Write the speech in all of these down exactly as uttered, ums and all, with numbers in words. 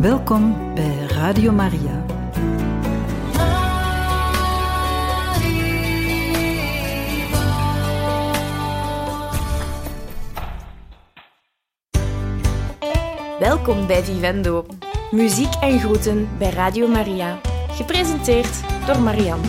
Welkom bij Radio Maria. Welkom bij Vivendo. Muziek en groeten bij Radio Maria. Gepresenteerd door Marianne.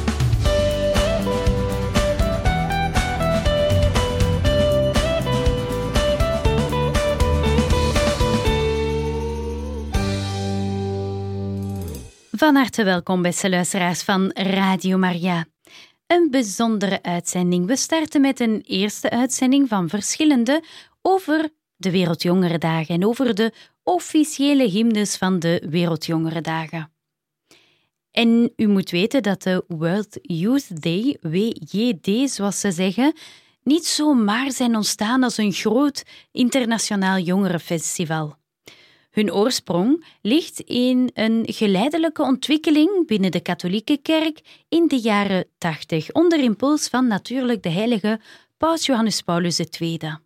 Van harte welkom, beste luisteraars van Radio Maria. Een bijzondere uitzending. We starten met een eerste uitzending van verschillende over de Wereldjongerendagen en over de officiële hymnes van de Wereldjongerendagen. En u moet weten dat de World Youth Day, W J D zoals ze zeggen, niet zomaar zijn ontstaan als een groot internationaal jongerenfestival. Hun oorsprong ligt in een geleidelijke ontwikkeling binnen de katholieke kerk in de jaren tachtig, onder impuls van natuurlijk de heilige Paus Johannes Paulus de Tweede.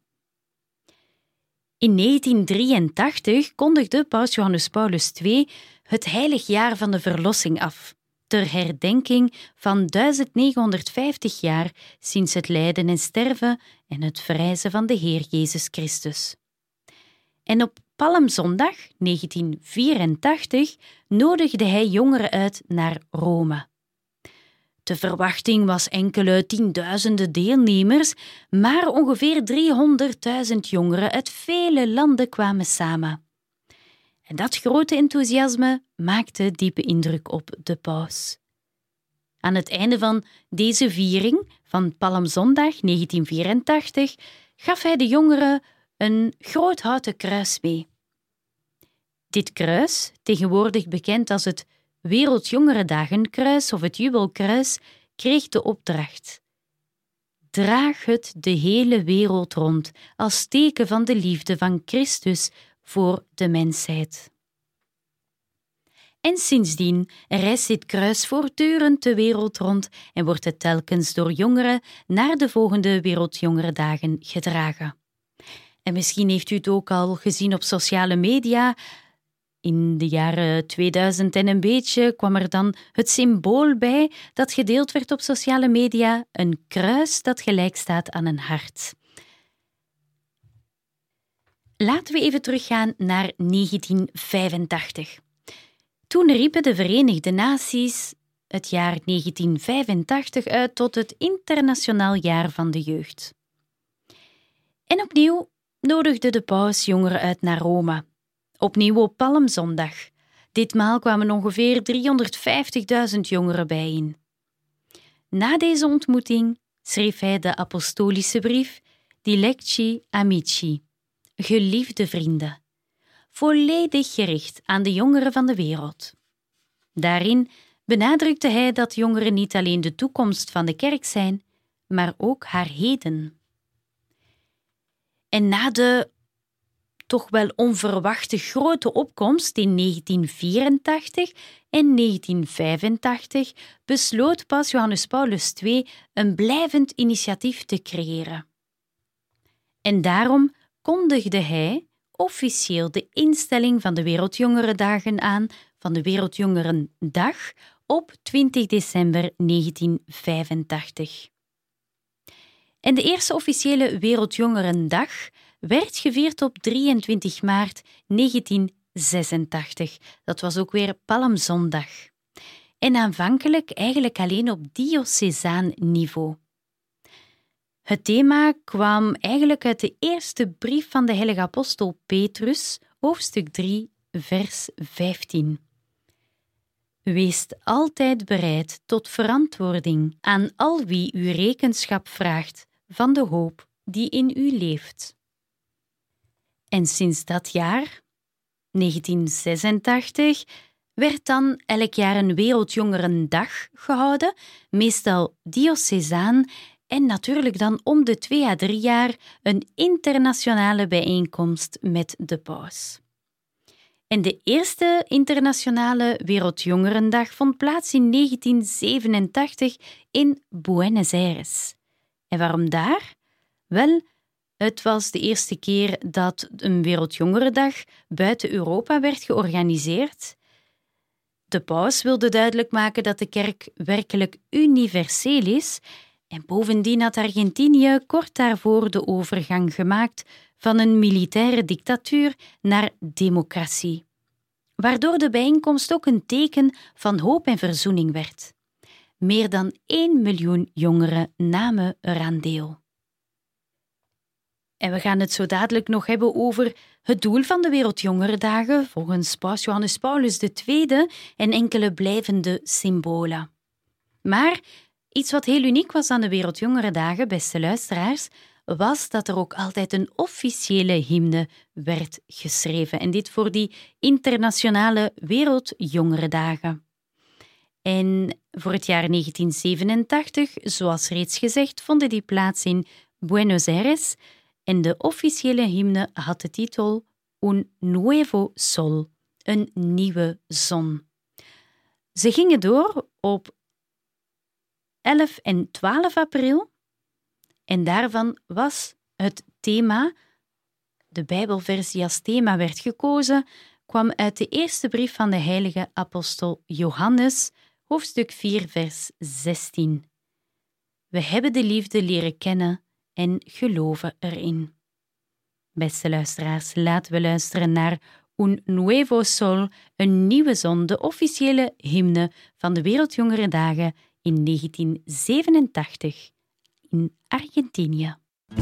In negentien drieëntachtig kondigde Paus Johannes Paulus de Tweede het heilig jaar van de verlossing af, ter herdenking van negenduizendnegenhonderdvijftig jaar sinds het lijden en sterven en het verrijzen van de Heer Jezus Christus. En op Palmzondag negentien vierentachtig nodigde hij jongeren uit naar Rome. De verwachting was enkele tienduizenden deelnemers, maar ongeveer driehonderdduizend jongeren uit vele landen kwamen samen. En dat grote enthousiasme maakte diepe indruk op de paus. Aan het einde van deze viering van Palmzondag negentien vierentachtig gaf hij de jongeren een groot houten kruis mee. Dit kruis, tegenwoordig bekend als het Wereldjongerendagenkruis of het Jubelkruis, kreeg de opdracht: draag het de hele wereld rond als teken van de liefde van Christus voor de mensheid. En sindsdien reist dit kruis voortdurend de wereld rond en wordt het telkens door jongeren naar de volgende Wereldjongerendagen gedragen. En misschien heeft u het ook al gezien op sociale media. In de jaren tweeduizend en een beetje kwam er dan het symbool bij dat gedeeld werd op sociale media, een kruis dat gelijk staat aan een hart. Laten we even teruggaan naar negentien vijfentachtig. Toen riepen de Verenigde Naties het jaar negentien vijfentachtig uit tot het internationaal jaar van de jeugd. En opnieuw nodigde de paus jongeren uit naar Rome. Opnieuw op Palmzondag. Ditmaal kwamen ongeveer driehonderdvijftigduizend jongeren bijeen. Na deze ontmoeting schreef hij de apostolische brief Dilecti Amici, geliefde vrienden, volledig gericht aan de jongeren van de wereld. Daarin benadrukte hij dat jongeren niet alleen de toekomst van de kerk zijn, maar ook haar heden. En na de toch wel onverwachte grote opkomst in negentien vierentachtig en negentien vijfentachtig besloot Paus Johannes Paulus de Tweede een blijvend initiatief te creëren. En daarom kondigde hij officieel de instelling van de Wereldjongerendagen aan van de Wereldjongerendag op twintig december negentien vijfentachtig. En de eerste officiële Wereldjongerendag werd gevierd op drieëntwintig maart negentien zesentachtig. Dat was ook weer Palmzondag. En aanvankelijk eigenlijk alleen op diocesaan niveau. Het thema kwam eigenlijk uit de eerste brief van de heilige apostel Petrus, hoofdstuk drie, vers vijftien. Wees altijd bereid tot verantwoording aan al wie u rekenschap vraagt van de hoop die in u leeft. En sinds dat jaar, negentien zesentachtig, werd dan elk jaar een Wereldjongerendag gehouden, meestal diocesaan, en natuurlijk dan om de twee à drie jaar een internationale bijeenkomst met de paus. En de eerste internationale Wereldjongerendag vond plaats in negentien zevenentachtig in Buenos Aires. En waarom daar? Wel, Het was de eerste keer dat een Wereldjongerendag buiten Europa werd georganiseerd. De paus wilde duidelijk maken dat de kerk werkelijk universeel is en bovendien had Argentinië kort daarvoor de overgang gemaakt van een militaire dictatuur naar democratie, waardoor de bijeenkomst ook een teken van hoop en verzoening werd. Meer dan één miljoen jongeren namen eraan deel. En we gaan het zo dadelijk nog hebben over het doel van de Wereldjongerendagen volgens paus Johannes Paulus de Tweede en enkele blijvende symbolen. Maar iets wat heel uniek was aan de Wereldjongerendagen, beste luisteraars, was dat er ook altijd een officiële hymne werd geschreven. En dit voor die internationale Wereldjongerendagen. En voor het jaar negentien zevenentachtig, zoals reeds gezegd, vonden die plaats in Buenos Aires. En de officiële hymne had de titel Un Nuevo Sol, een nieuwe zon. Ze gingen door op elf en twaalf april en daarvan was het thema, de Bijbelversie als thema werd gekozen, kwam uit de eerste brief van de heilige apostel Johannes, hoofdstuk vier, vers zestien. We hebben de liefde leren kennen en geloven erin. Beste luisteraars, laten we luisteren naar Un Nuevo Sol, een nieuwe zon, de officiële hymne van de Wereldjongerendagen in negentien zevenentachtig in Argentinië.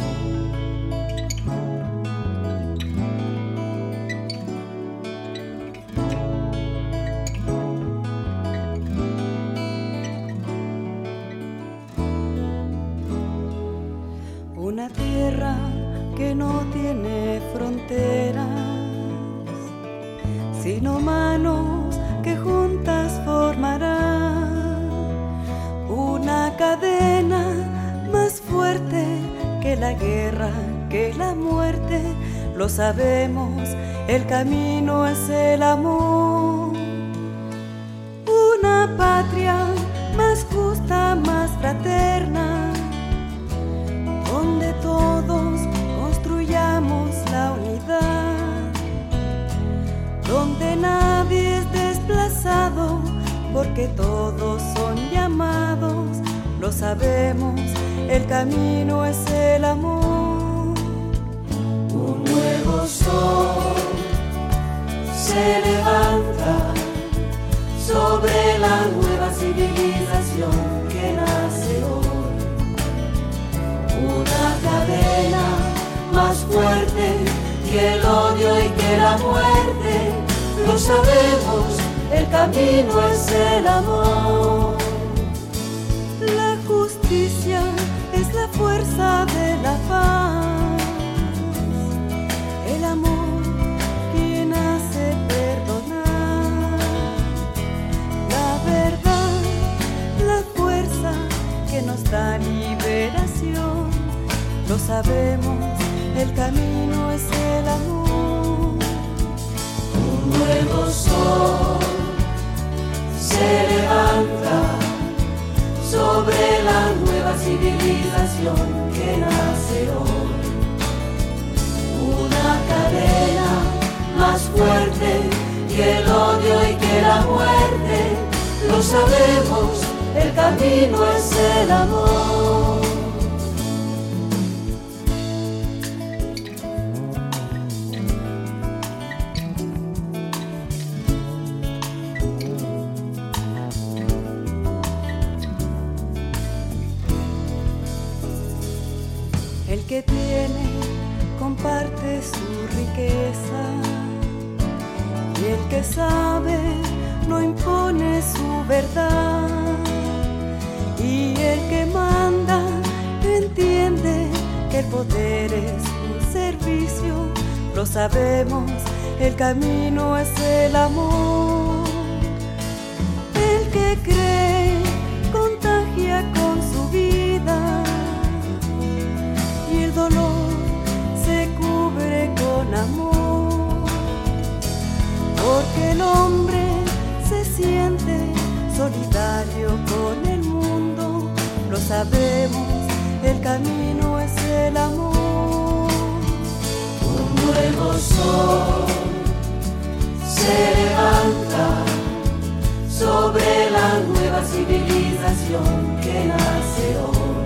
Una tierra que no tiene fronteras, sino manos que juntas formarán una cadena más fuerte que la guerra, que la muerte. Lo sabemos, el camino es el amor. Una patria más justa, más fraterna, donde todos construyamos la unidad, donde nadie es desplazado, porque todos son llamados. Lo sabemos, el camino es el amor. Un nuevo sol se levanta sobre la nueva civilización que nace hoy. Una cadena más fuerte que el odio y que la muerte. Lo sabemos, el camino es el amor. La justicia es la fuerza de la paz. El amor quien hace perdonar. La verdad, la fuerza que nos da liberación. Lo sabemos, el camino es el amor. Un nuevo sol se levanta sobre la nueva civilización que nace hoy. Una cadena más fuerte que el odio y que la muerte. Lo sabemos, el camino es el amor. El que tiene comparte su riqueza, y el que sabe no impone su verdad, y el que manda entiende que el poder es un servicio. Lo sabemos, el camino es el amor. El que cree contagia con su vida, y el dolor se cubre con amor, porque el hombre se siente solidario con el mundo. Lo sabemos, el camino es el amor. revolución que nace hoy.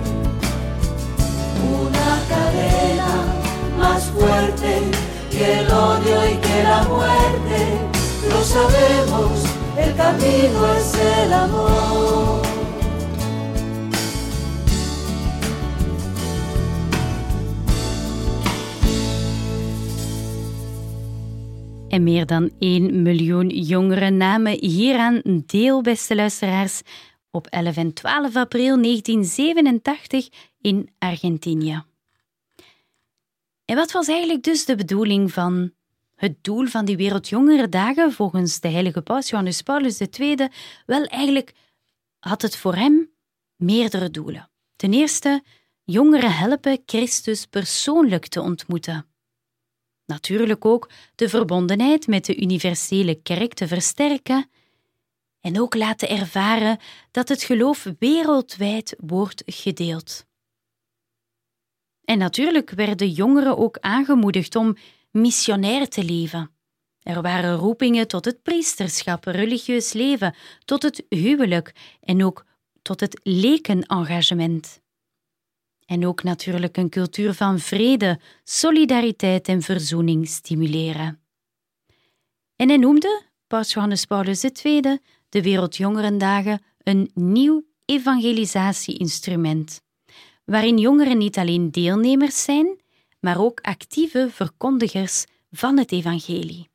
Una cadena más fuerte que el odio y que la muerte. Lo sabemos, el camino es el amor. En meer dan één miljoen jongeren namen hieraan deel, beste luisteraars, op elf en twaalf april negentien zevenentachtig in Argentinië. En wat was eigenlijk dus de bedoeling van het doel van die Wereldjongerendagen volgens de heilige paus Johannes Paulus de Tweede? Wel, eigenlijk had het voor hem meerdere doelen. Ten eerste, jongeren helpen Christus persoonlijk te ontmoeten. Natuurlijk ook de verbondenheid met de universele kerk te versterken en ook laten ervaren dat het geloof wereldwijd wordt gedeeld. En natuurlijk werden jongeren ook aangemoedigd om missionair te leven. Er waren roepingen tot het priesterschap, religieus leven, tot het huwelijk en ook tot het lekenengagement. En ook natuurlijk een cultuur van vrede, solidariteit en verzoening stimuleren. En hij noemde, paus Johannes Paulus de Tweede, de Wereldjongerendagen een nieuw evangelisatie-instrument, waarin jongeren niet alleen deelnemers zijn, maar ook actieve verkondigers van het evangelie.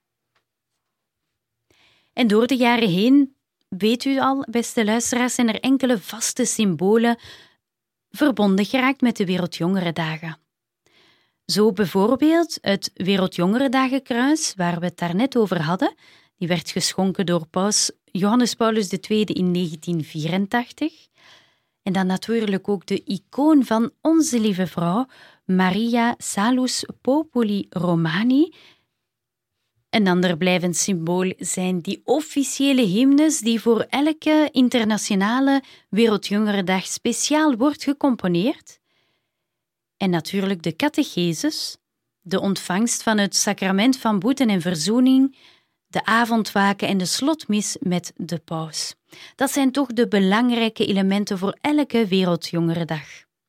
En door de jaren heen, weet u al, beste luisteraars, zijn er enkele vaste symbolen verbonden geraakt met de Wereldjongerendagen. Zo bijvoorbeeld het Wereldjongerendagenkruis, waar we het daarnet over hadden, die werd geschonken door paus Johannes Paulus de Tweede in negentien vierentachtig. En dan natuurlijk ook de icoon van Onze Lieve Vrouw, Maria Salus Populi Romani. Een ander blijvend symbool zijn die officiële hymnes die voor elke internationale Wereldjongerendag speciaal wordt gecomponeerd. En natuurlijk de catechesis, de ontvangst van het sacrament van boete en verzoening, de avondwaken en de slotmis met de paus. Dat zijn toch de belangrijke elementen voor elke Wereldjongerendag.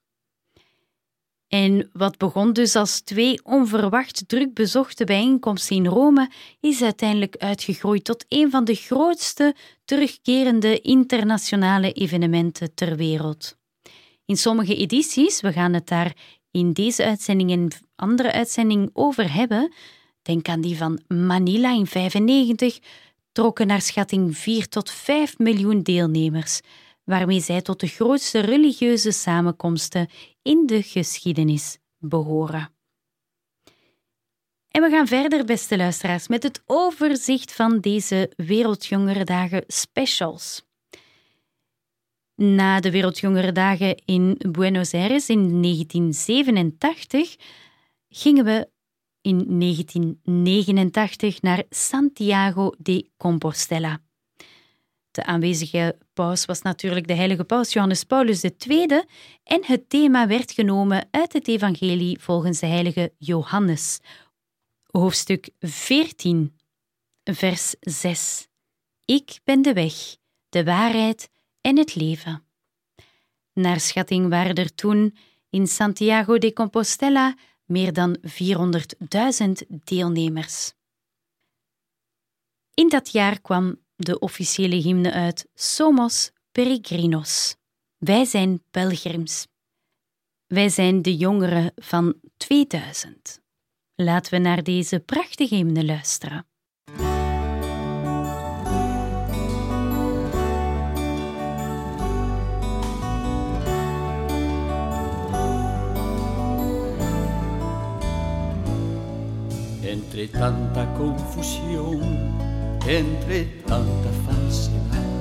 En wat begon dus als twee onverwacht druk bezochte bijeenkomsten in Rome, is uiteindelijk uitgegroeid tot een van de grootste terugkerende internationale evenementen ter wereld. In sommige edities, we gaan het daar in deze uitzending en andere uitzending over hebben, denk aan die van Manila in vijfennegentig, trokken naar schatting vier tot vijf miljoen deelnemers, waarmee zij tot de grootste religieuze samenkomsten in de geschiedenis behoren. En we gaan verder, beste luisteraars, met het overzicht van deze Wereldjongerendagen specials. Na de Wereldjongerendagen in Buenos Aires in negentien zevenentachtig gingen we in negentien negenentachtig naar Santiago de Compostela. De aanwezige paus was natuurlijk de heilige paus Johannes Paulus de Tweede en het thema werd genomen uit het evangelie volgens de heilige Johannes. Hoofdstuk veertien, vers zes. Ik ben de weg, de waarheid en het leven. Naar schatting waren er toen in Santiago de Compostela meer dan vierhonderdduizend deelnemers. In dat jaar kwam de officiële hymne uit Somos Peregrinos. Wij zijn pelgrims. Wij zijn de jongeren van tweeduizend. Laten we naar deze prachtige hymne luisteren. Entre tanta confusión, entre tanta falsedad,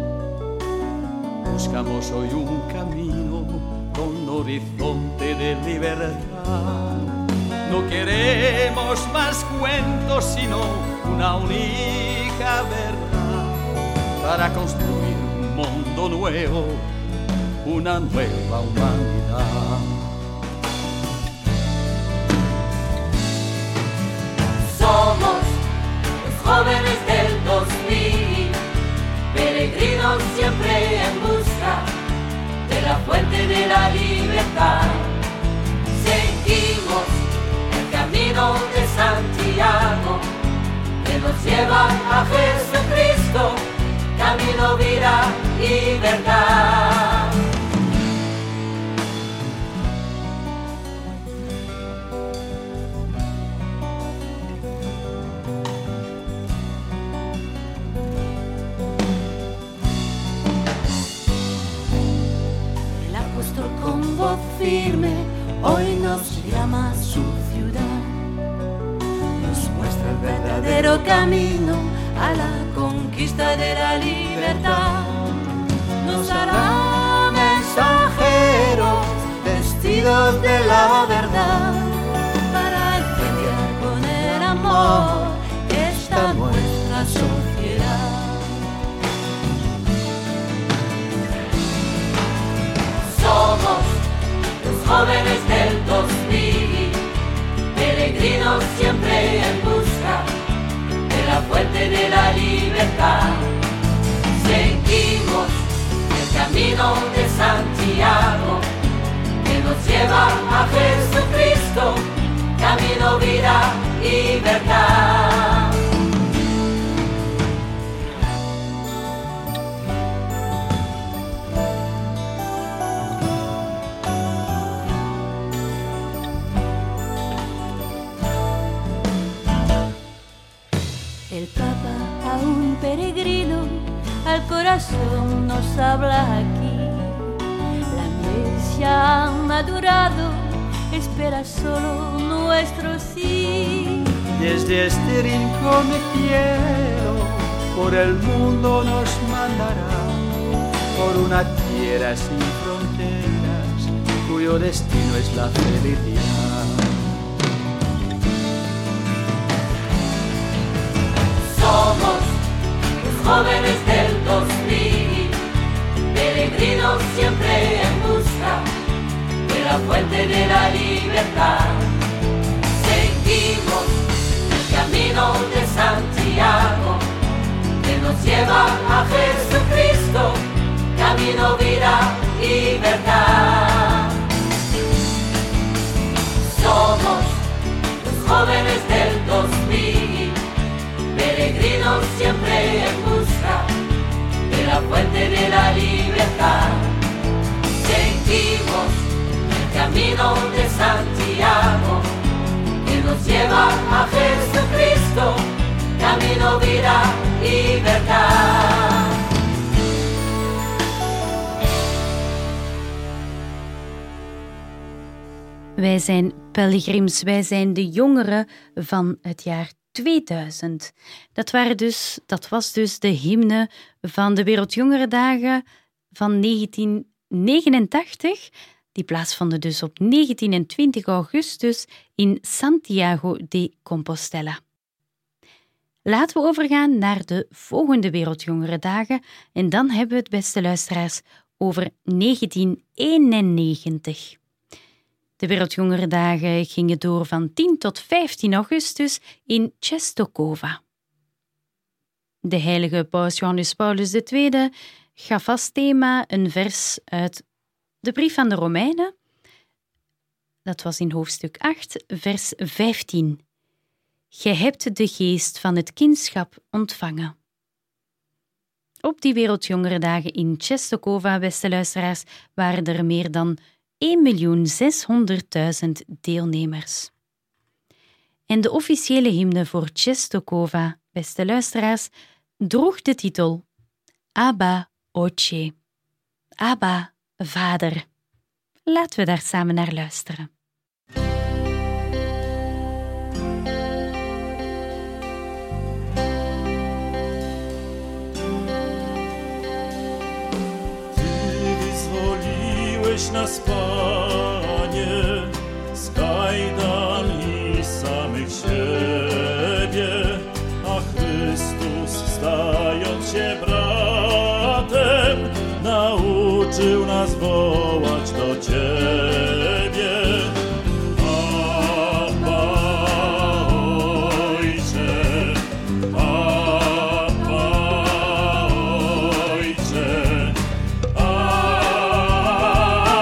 buscamos hoy un camino con horizonte de libertad. No queremos más cuentos, sino una única verdad para construir un mundo nuevo, una nueva humanidad. Somos los jóvenes del dos mil, peregrinos siempre en busca fuente de la libertad. Seguimos el camino de Santiago, que nos lleva a Jesucristo, camino, vida y verdad. El apóstol con voz firme hoy nos llama a su ciudad, nos muestra el verdadero camino a la conquista de la libertad. Nos hará mensajeros vestidos de la verdad, para incendiar con el amor esta nuestra sociedad. Somos los jóvenes del dos mil, peregrinos siempre en busca de la fuente de la libertad. Seguimos el camino de Santiago, que nos lleva a Jesucristo, camino, vida y verdad. El Papa, a un peregrino, al corazón nos habla aquí. La iglesia ha madurado, espera solo nuestro sí. Desde este rincón de cielo, por el mundo nos mandará, por una tierra sin fronteras, cuyo destino es la felicidad. Somos los jóvenes del dos mil, peregrinos siempre en busca de la fuente de la libertad. Seguimos el camino de Santiago, que nos lleva a Jesucristo, camino, vida y verdad. Somos los jóvenes del dos mil, peregrinos siempre en busca de la fuente de la libertad. Seguimos el camino de Santiago, que nos lleva a Jesucristo, camino, vida y verdad. Wij zijn pelgrims, wij zijn de jongeren van het jaar tweeduizend. Dat, waren dus, dat was dus de hymne van de Wereldjongerendagen van negentien negenentachtig. Die plaatsvonden dus op negentien en twintig augustus in Santiago de Compostela. Laten we overgaan naar de volgende Wereldjongerendagen en dan hebben we het, beste luisteraars, over negentien eenennegentig. De Wereldjongerendagen gingen door van tien tot vijftien augustus in Czestochowa. De heilige paus Johannes Paulus de Tweede gaf als thema een vers uit de brief aan de Romeinen. Dat was in hoofdstuk acht, vers vijftien. Gij hebt de geest van het kindschap ontvangen. Op die Wereldjongerendagen in Czestochowa, beste luisteraars, waren er meer dan één miljoen zeshonderdduizend deelnemers. En de officiële hymne voor Czestochowa, beste luisteraars, droeg de titel Abba Otche. Abba, Vader. Laten we daar samen naar luisteren. Nas, Panie, z kajdan i samych siebie, a Chrystus, stając się bratem, nauczył nas wołać do Ciebie. Abba, Ojcze, Abba, Ojcze, Abba,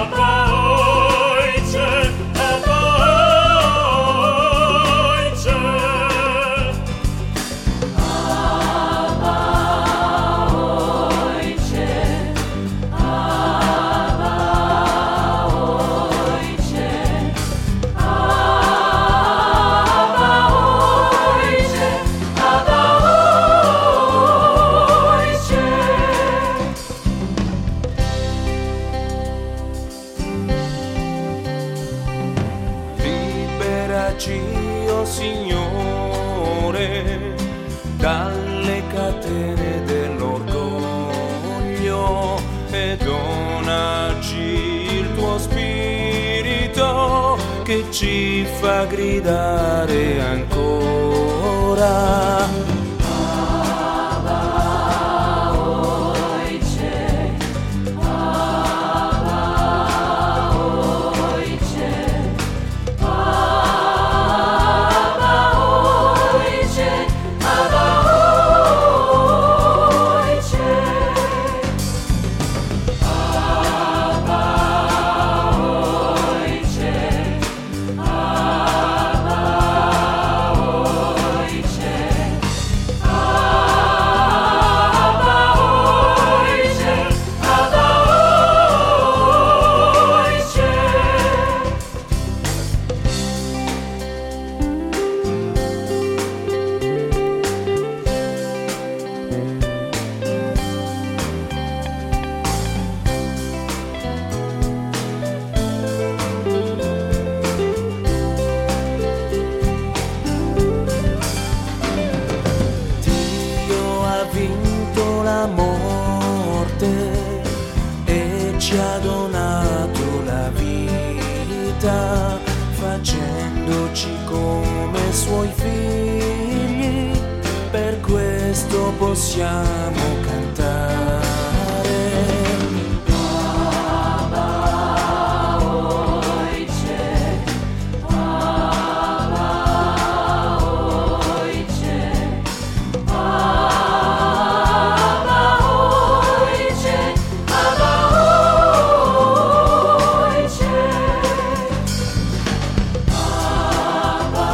liberato, Signore, dalle catene dell'orgoglio e donaci il tuo spirito che ci fa gridare ancora. Possiamo cantare. Abba, Oice, Abba, Oice, Abba, Oice, Abba, Oice, Abba,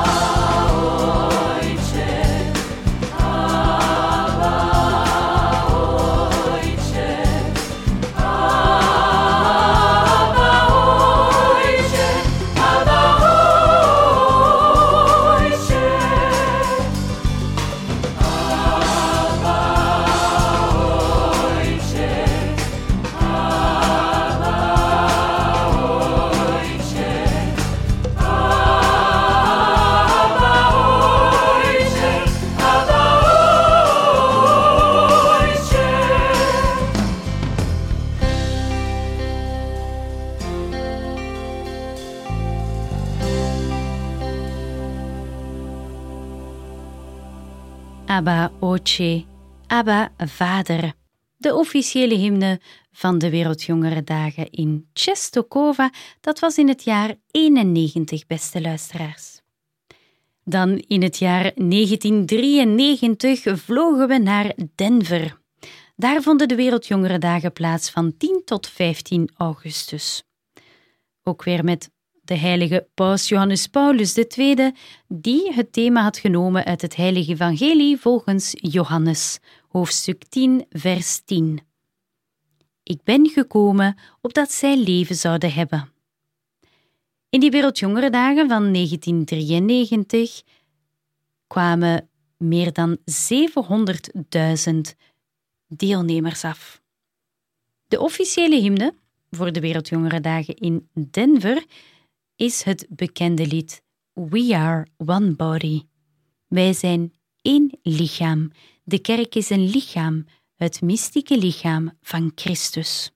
Abba, Oce, Abba, Vader. De officiële hymne van de Wereldjongerendagen in Czestochowa, dat was in het jaar eenennegentig, beste luisteraars. Dan in het jaar negentien drieënnegentig vlogen we naar Denver. Daar vonden de Wereldjongerendagen plaats van tien tot vijftien augustus. Ook weer met de heilige paus Johannes Paulus de Tweede, die het thema had genomen uit het heilige evangelie volgens Johannes, hoofdstuk tien, vers tien. Ik ben gekomen opdat zij leven zouden hebben. In die Wereldjongerendagen van negentien drieënnegentig kwamen meer dan zevenhonderdduizend deelnemers af. De officiële hymne voor de Wereldjongerendagen in Denver is het bekende lied We Are One Body. Wij zijn één lichaam. De kerk is een lichaam, het mystieke lichaam van Christus.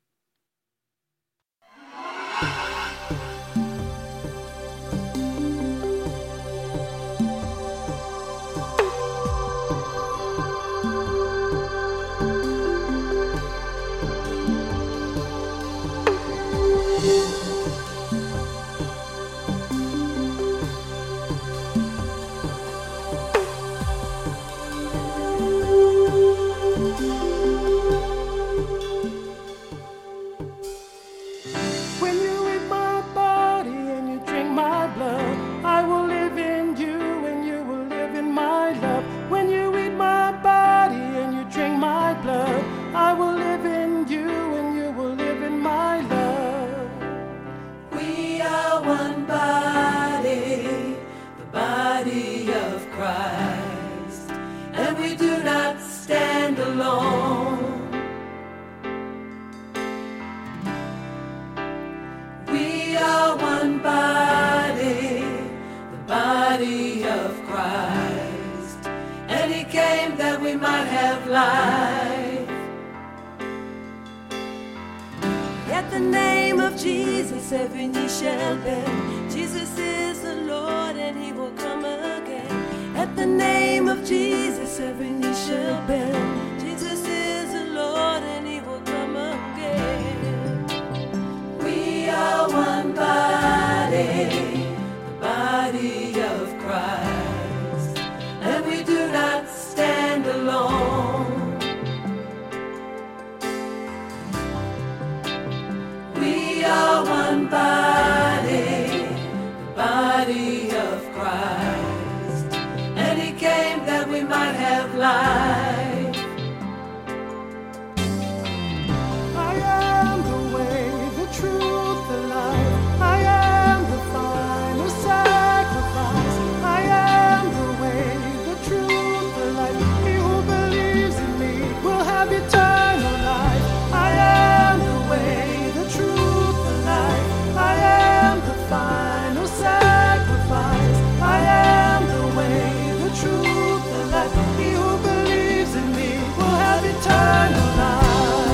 body of Christ, and he came that we might have life. At the name of Jesus, every knee shall bend. Jesus is the Lord, and he will come again. At the name of Jesus, every knee shall bend. Jesus is the Lord, and he will come again. We are one body, the body of Christ, and we do not stand alone. We are one body, the body of Christ, and he came that we might have life. I am the way, the truth, the life. I am the final sacrifice. I am the way, the truth, the life. He who believes in me will have eternal life. I am the way, the truth, the life. I am the final sacrifice. I am the way, the truth, the life. He who believes in me will have eternal life.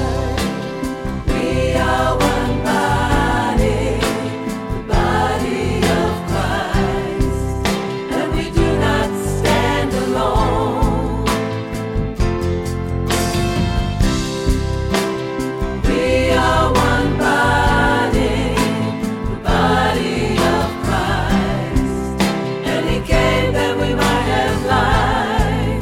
We are one body, the body of Christ, and we do not stand alone. We are one body, the body of Christ, and he came that we might have life.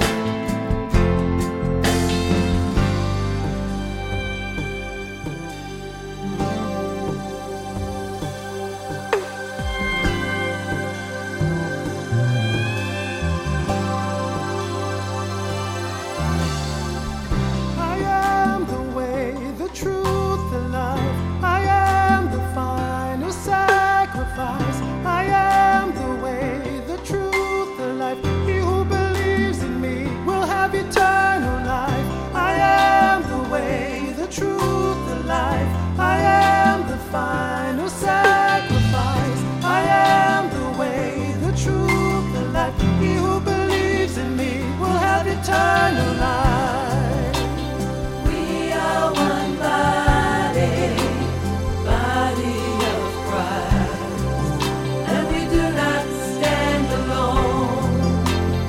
I am the way, the truth, the life. I am the final sacrifice. I am the way, the truth, the life. He who believes in me will have eternal life. I am the way, the truth, the life. I am the final sacrifice. I am the way, the truth, the life. He who believes in me will have eternal life. We are one body, body of Christ, and we do not stand alone.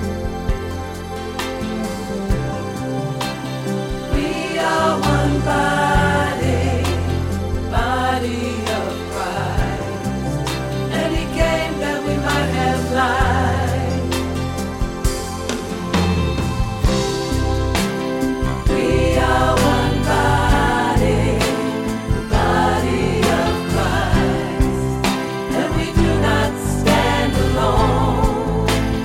We are one body, body of Christ, and he came that we might have life. We are one body, the body of Christ, and we do not stand alone.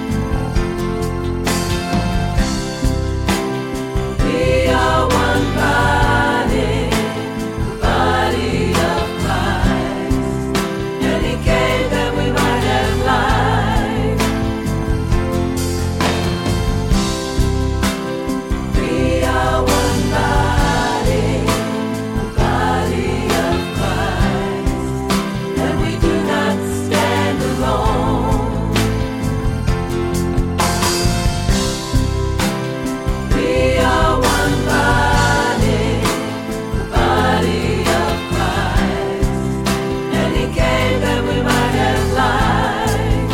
We are one body, the body of Christ, and he came that we might have life. We are one body, the body of Christ, and we do not stand alone. We are one body, the body of Christ, and he came that we might have life.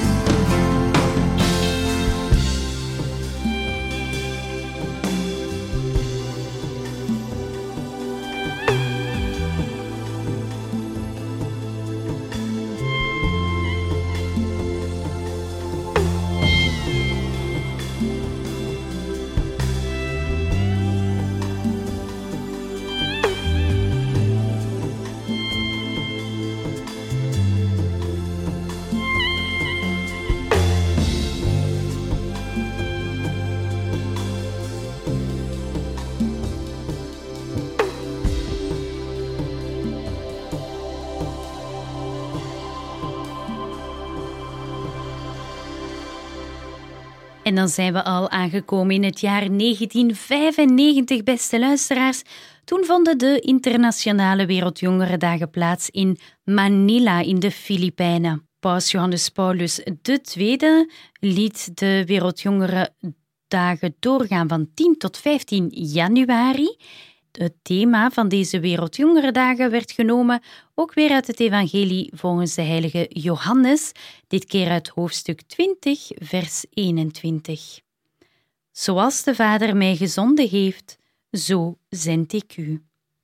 En dan zijn we al aangekomen in het jaar negentien vijfennegentig, beste luisteraars. Toen vonden de internationale Wereldjongerendagen plaats in Manila in de Filipijnen. Paus Johannes Paulus de Tweede liet de Wereldjongerendagen doorgaan van tien tot vijftien januari. Het thema van deze Wereldjongerendagen werd genomen ook weer uit het evangelie volgens de heilige Johannes, dit keer uit hoofdstuk twintig, vers eenentwintig. Zoals de Vader mij gezonden heeft, zo zend ik u.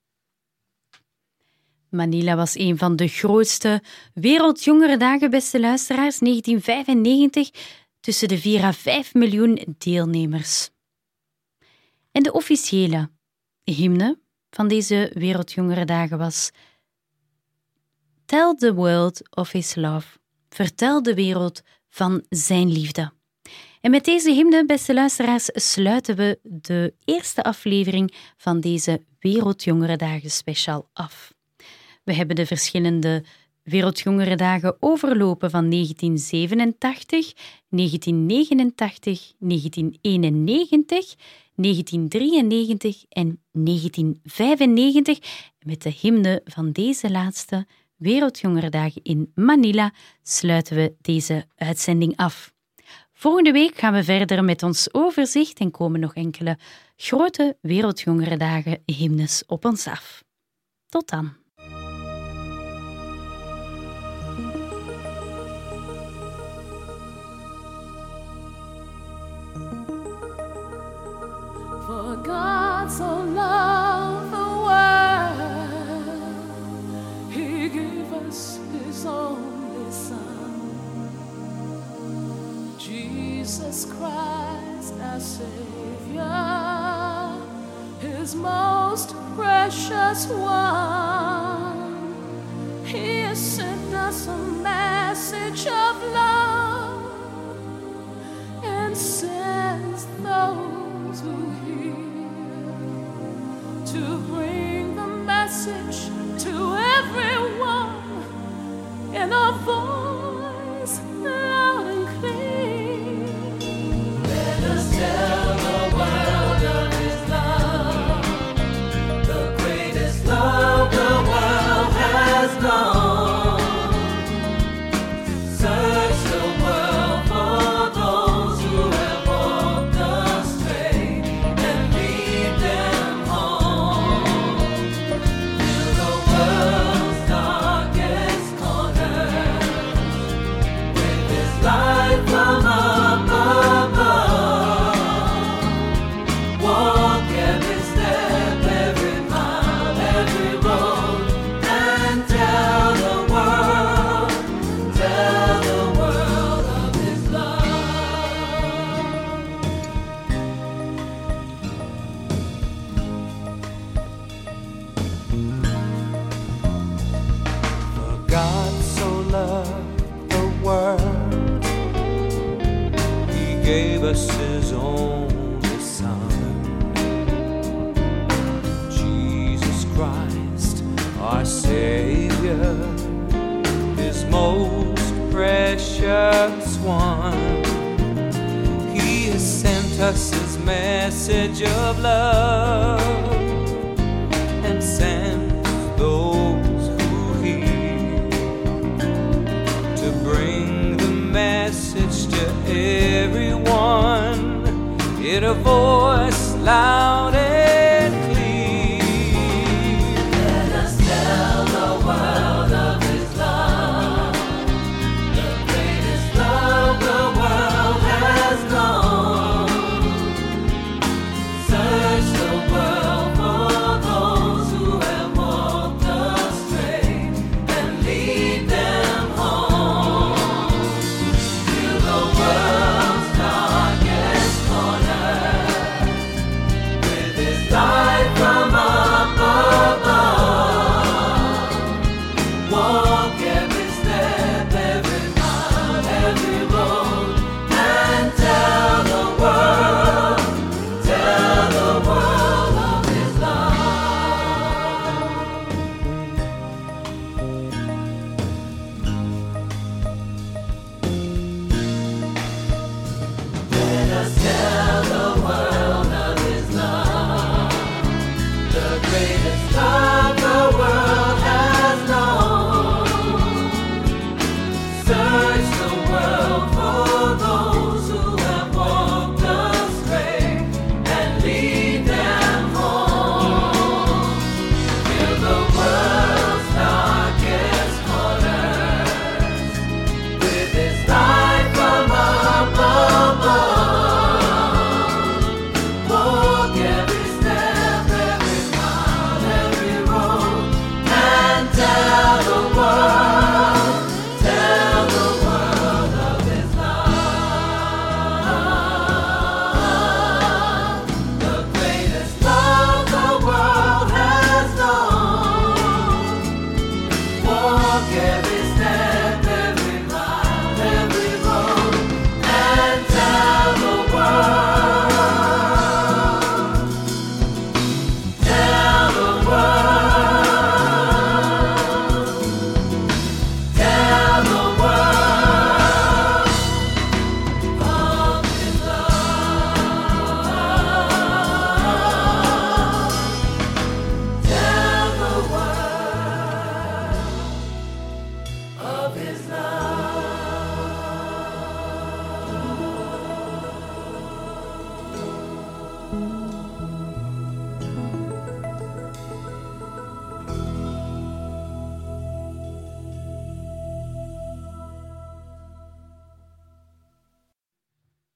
Manila was een van de grootste Wereldjongerendagen, beste luisteraars, negentien vijfennegentig, tussen de vier à vijf miljoen deelnemers. En de officiële hymne van deze Wereldjongerendagen was Tell the world of his love. Vertel de wereld van zijn liefde. En met deze hymne, beste luisteraars, sluiten we de eerste aflevering van deze Wereldjongerendagen special af. We hebben de verschillende Wereldjongerendagen overlopen van negentien zevenentachtig, negentien negenentachtig, negentien eenennegentig, negentien drieënnegentig en negentien vijfennegentig. Met de hymne van deze laatste Wereldjongerendagen in Manila sluiten we deze uitzending af. Volgende week gaan we verder met ons overzicht en komen nog enkele grote Wereldjongerendagen hymnes op ons af. Tot dan. For God so loved the world, He gave us His only Son, Jesus Christ our Savior, His most precious one. He has sent us a message of love and sends those who to bring the message to everyone in a voice loud and clear. Let us tell the world of His love, the greatest love the world has known. Search the world for those who have walked astray and lead them home. Fill the world's darkest corners with His light from up above. Walk every step, every mile, every road, and tell the world, tell the world of His love. For God so loved the world, He gave us His only Son, Jesus Christ, our Savior, His most precious one. He has sent us His message of love and sent those who hear to bring the message to everyone in a voice loud and clear. Let us tell the world of His love, the greatest love the world has known. Search the world for those who have walked astray and lead them home. Fill the world's darkest corners with His light from up above. Walk every step, every mile, every road, and tell the world, tell the world of His love. Let us tell